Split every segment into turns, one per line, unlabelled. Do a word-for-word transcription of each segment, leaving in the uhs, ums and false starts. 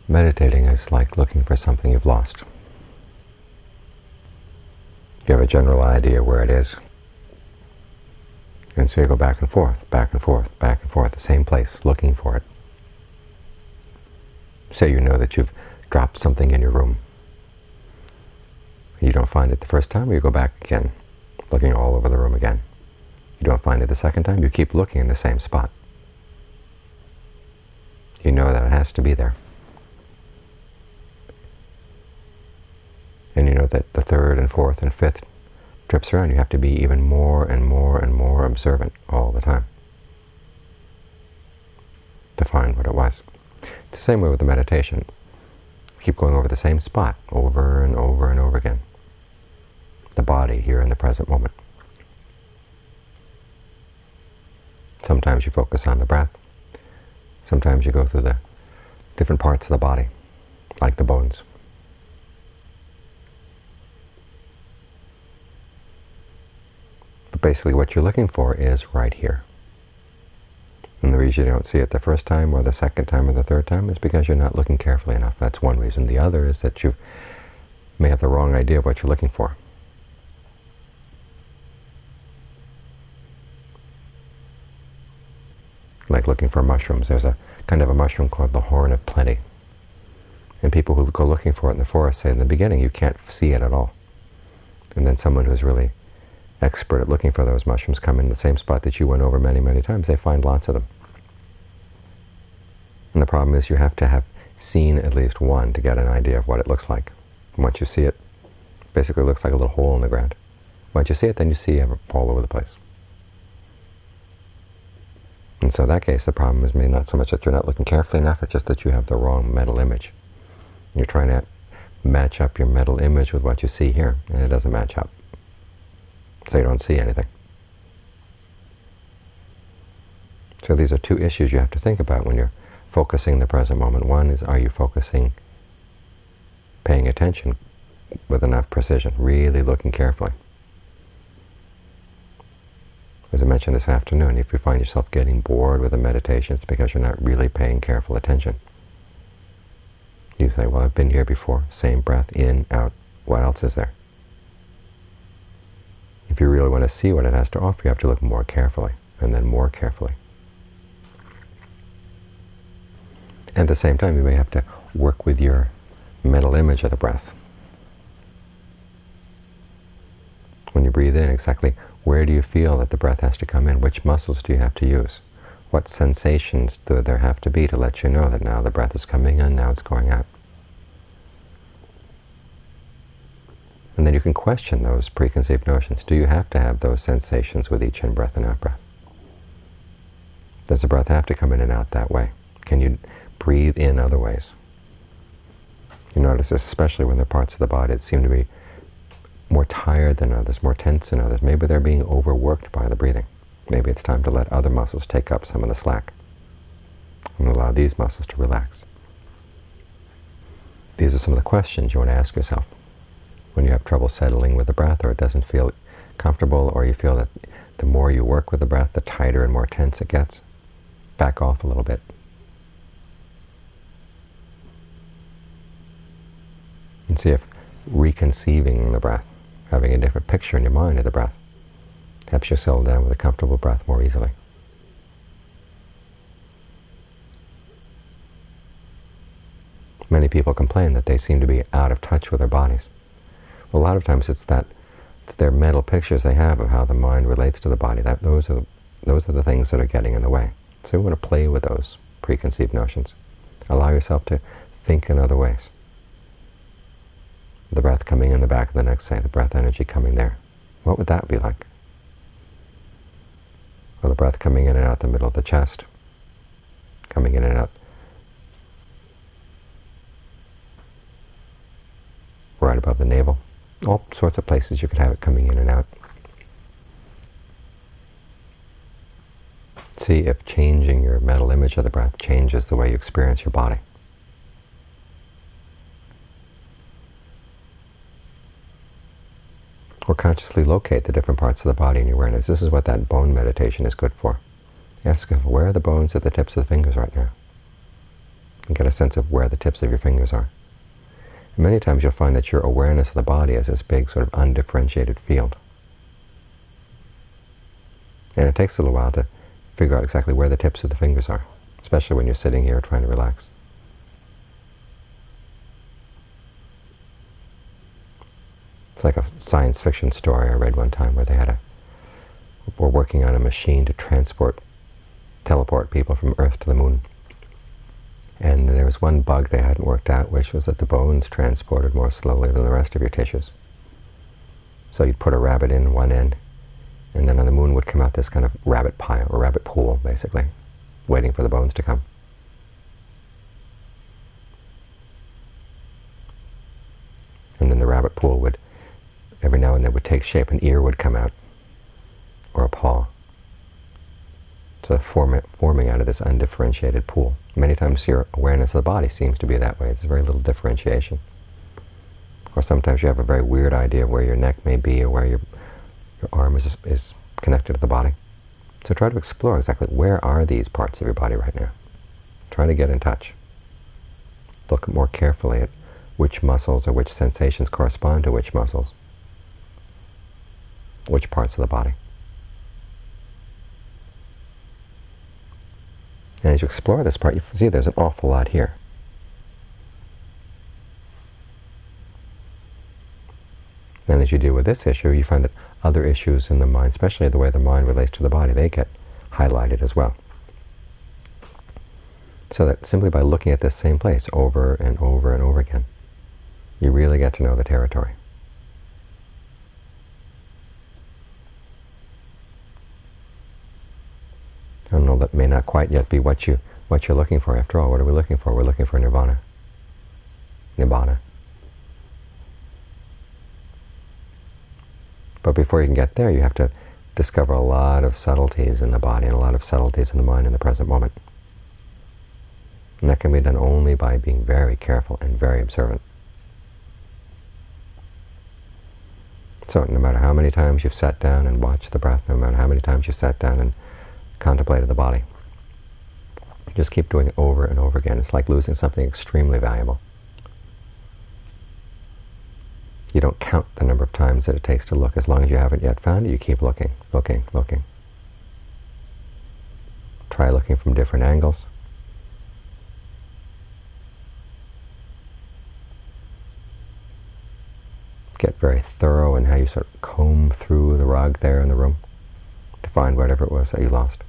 Meditating is like looking for something you've lost. You have a general idea where it is. And so you go back and forth, back and forth, back and forth, the same place, looking for it. Say you know that you've dropped something in your room. You don't find it the first time, or you go back again, looking all over the room again. You don't find it the second time, you keep looking in the same spot. You know that it has to be there. And you know that the third and fourth and fifth trips around, you have to be even more and more and more observant all the time to find what it was. It's the same way with the meditation. Keep going over the same spot over and over and over again. The body here in the present moment. Sometimes you focus on the breath. Sometimes you go through the different parts of the body, like the bones. But basically what you're looking for is right here. And the reason you don't see it the first time or the second time or the third time is because you're not looking carefully enough. That's one reason. The other is that you may have the wrong idea of what you're looking for. Like looking for mushrooms. There's a kind of a mushroom called the horn of plenty. And people who go looking for it in the forest say in the beginning you can't see it at all. And then someone who's really expert at looking for those mushrooms come in the same spot that you went over many, many times. They find lots of them. And the problem is you have to have seen at least one to get an idea of what it looks like. And once you see it, it basically looks like a little hole in the ground. Once you see it, then you see it all over the place. And so in that case, the problem is maybe not so much that you're not looking carefully enough, it's just that you have the wrong mental image. You're trying to match up your mental image with what you see here, and it doesn't match up. So you don't see anything. So these are two issues you have to think about when you're focusing the present moment. One is, are you focusing, paying attention with enough precision, really looking carefully? As I mentioned this afternoon, if you find yourself getting bored with a meditation, it's because you're not really paying careful attention. You say, well, I've been here before, same breath, in, out, what else is there? If you really want to see what it has to offer, you have to look more carefully, and then more carefully. At the same time, you may have to work with your mental image of the breath. When you breathe in, exactly where do you feel that the breath has to come in? Which muscles do you have to use? What sensations do there have to be to let you know that now the breath is coming in, now it's going out? And then you can question those preconceived notions. Do you have to have those sensations with each in-breath and out-breath? Does the breath have to come in and out that way? Can you breathe in other ways? You notice this especially when there are parts of the body that seem to be more tired than others, more tense than others. Maybe they're being overworked by the breathing. Maybe it's time to let other muscles take up some of the slack and allow these muscles to relax. These are some of the questions you want to ask yourself when you have trouble settling with the breath, or it doesn't feel comfortable, or you feel that the more you work with the breath, the tighter and more tense it gets. Back off a little bit. And see if reconceiving the breath, having a different picture in your mind of the breath, helps you settle down with a comfortable breath more easily. Many people complain that they seem to be out of touch with their bodies. A lot of times it's that it's their mental pictures they have of how the mind relates to the body. That those are those are the things that are getting in the way. So you want to play with those preconceived notions. Allow yourself to think in other ways. The breath coming in the back of the neck, say the breath energy coming there. What would that be like? Or the breath coming in and out the middle of the chest, coming in and out right above the navel. All sorts of places you could have it coming in and out. See if changing your mental image of the breath changes the way you experience your body. Or consciously locate the different parts of the body in your awareness. This is what that bone meditation is good for. Ask yourself, where are the bones at the tips of the fingers right now? and get a sense of where the tips of your fingers are. And many times you'll find that your awareness of the body is this big sort of undifferentiated field. And it takes a little while to figure out exactly where the tips of the fingers are, especially when you're sitting here trying to relax. It's like a science fiction story I read one time where they had a, were working on a machine to transport, teleport people from Earth to the moon. And there was one bug they hadn't worked out, which was that the bones transported more slowly than the rest of your tissues. So you'd put a rabbit in one end, and then on the moon would come out this kind of rabbit pile, or rabbit pool, basically, waiting for the bones to come. And then the rabbit pool would, every now and then, would take shape. An ear would come out, or a paw. So form, forming out of this undifferentiated pool. Many times your awareness of the body seems to be that way. There's very little differentiation. Or sometimes you have a very weird idea of where your neck may be, or where your, your arm is, is connected to the body. So try to explore exactly where are these parts of your body right now. Try to get in touch. Look more carefully at which muscles or which sensations correspond to which muscles, which parts of the body. And as you explore this part, you see there's an awful lot here. And as you deal with this issue, you find that other issues in the mind, especially the way the mind relates to the body, they get highlighted as well. So that simply by looking at this same place over and over and over again, you really get to know the territory. I don't know, that may not quite yet be what you what you're looking for. After all, what are we looking for? We're looking for nirvana. Nibbana. But before you can get there, you have to discover a lot of subtleties in the body and a lot of subtleties in the mind in the present moment. And that can be done only by being very careful and very observant. So no matter how many times you've sat down and watched the breath, no matter how many times you've sat down and contemplated the body, just keep doing it over and over again. It's like losing something extremely valuable. You don't count the number of times that it takes to look. As long as you haven't yet found it, you keep looking, looking, looking. Try looking from different angles. Get very thorough in how you sort of comb through the rug there in the room to find whatever it was that you lost.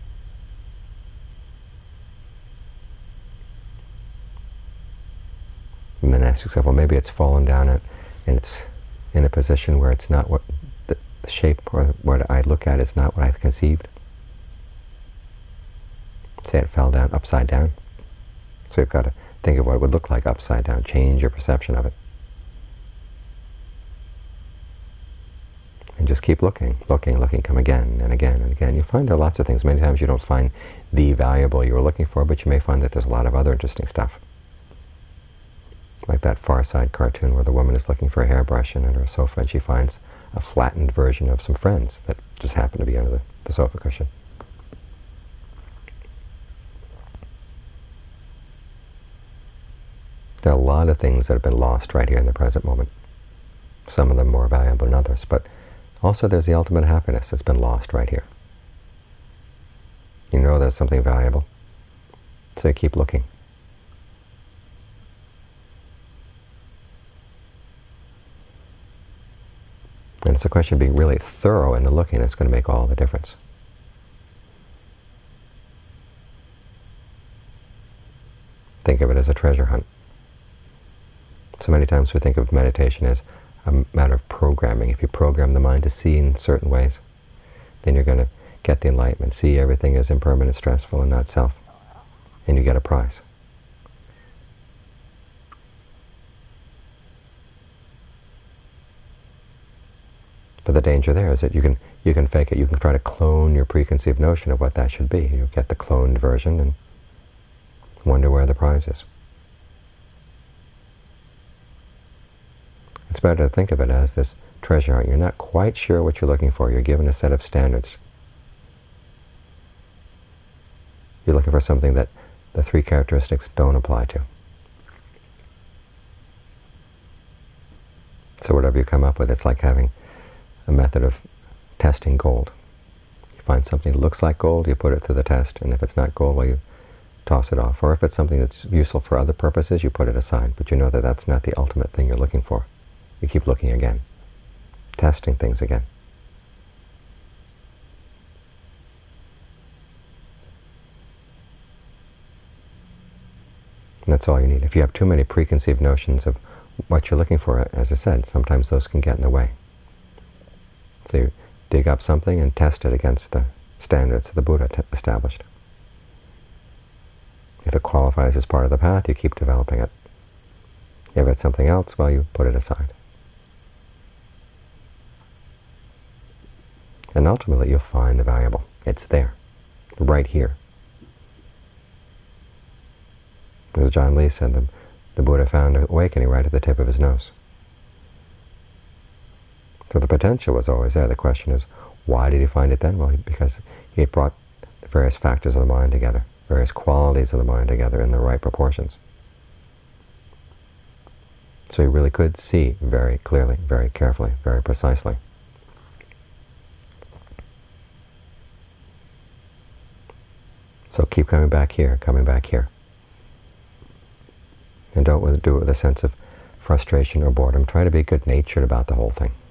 And then ask yourself, well, maybe it's fallen down and, and it's in a position where it's not what the, the shape or what I look at is not what I've conceived. Say it fell down upside down. So you've got to think of what it would look like upside down. Change your perception of it. And just keep looking, looking, looking, come again and again and again. You'll find there are lots of things. Many times you don't find the valuable you were looking for, but you may find that there's a lot of other interesting stuff. Like that Far Side cartoon where the woman is looking for a hairbrush and under a sofa and she finds a flattened version of some friends that just happen to be under the, the sofa cushion. There are a lot of things that have been lost right here in the present moment. Some of them more valuable than others, but also there's the ultimate happiness that's been lost right here. You know there's something valuable, so you keep looking. And it's a question of being really thorough in the looking that's going to make all the difference. Think of it as a treasure hunt. So many times we think of meditation as a matter of programming. If you program the mind to see in certain ways, then you're going to get the enlightenment, see everything as impermanent, stressful, and not self, and you get a prize. But the danger there is that you can you can fake it. You can try to clone your preconceived notion of what that should be. You'll get the cloned version and wonder where the prize is. It's better to think of it as this treasure hunt. You're not quite sure what you're looking for. You're given a set of standards. You're looking for something that the three characteristics don't apply to. So whatever you come up with, it's like having a method of testing gold. You find something that looks like gold, you put it through the test, and if it's not gold, well, you toss it off. Or if it's something that's useful for other purposes, you put it aside. But you know that that's not the ultimate thing you're looking for. You keep looking again, testing things again. And that's all you need. If you have too many preconceived notions of what you're looking for, as I said, sometimes those can get in the way. So you dig up something and test it against the standards the Buddha t established. If it qualifies as part of the path, you keep developing it. If it's something else, well, you put it aside. And ultimately, you'll find the valuable. It's there, right here. As John Lee said, the, the Buddha found awakening right at the tip of his nose. So the potential was always there. The question is, why did he find it then? Well, because he had brought the various factors of the mind together, various qualities of the mind together in the right proportions. So he really could see very clearly, very carefully, very precisely. So keep coming back here, coming back here. And don't do it with a sense of frustration or boredom. Try to be good-natured about the whole thing.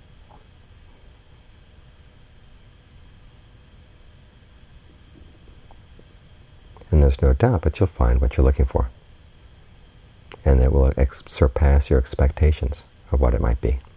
And there's no doubt that you'll find what you're looking for. And it will ex surpass your expectations of what it might be.